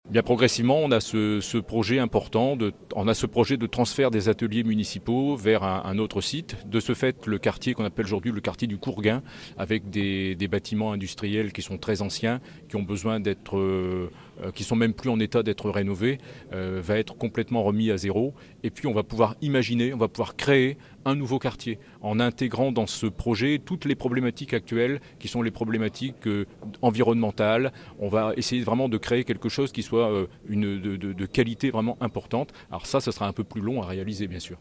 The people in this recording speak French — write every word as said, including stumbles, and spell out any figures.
Bien progressivement, on a ce, ce projet important, de, on a ce projet de transfert des ateliers municipaux vers un, un autre site. De ce fait, le quartier qu'on appelle aujourd'hui le quartier du Courguin, avec des, des bâtiments industriels qui sont très anciens, qui ont besoin d'être, euh, qui sont même plus en état d'être rénovés, euh, va être complètement remis à zéro. Et puis on va pouvoir imaginer, on va pouvoir créer un nouveau quartier en intégrant dans ce projet toutes les problématiques actuelles qui sont les problématiques euh, environnementales. On va essayer vraiment de créer quelque chose qui soit euh, une, de, de, de qualité vraiment importante. Alors ça, ce sera un peu plus long à réaliser bien sûr.